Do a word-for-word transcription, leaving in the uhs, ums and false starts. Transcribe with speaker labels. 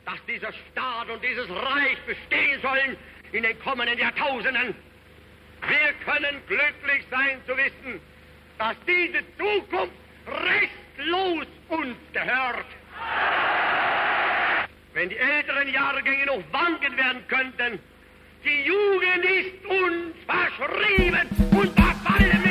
Speaker 1: dass dieser Staat und dieses Reich bestehen sollen in den kommenden Jahrtausenden. Wir können glücklich sein zu wissen, dass diese Zukunft restlos uns gehört. Wenn die älteren Jahrgänge noch wanken werden könnten, die Jugend ist uns verschrieben und verfallen.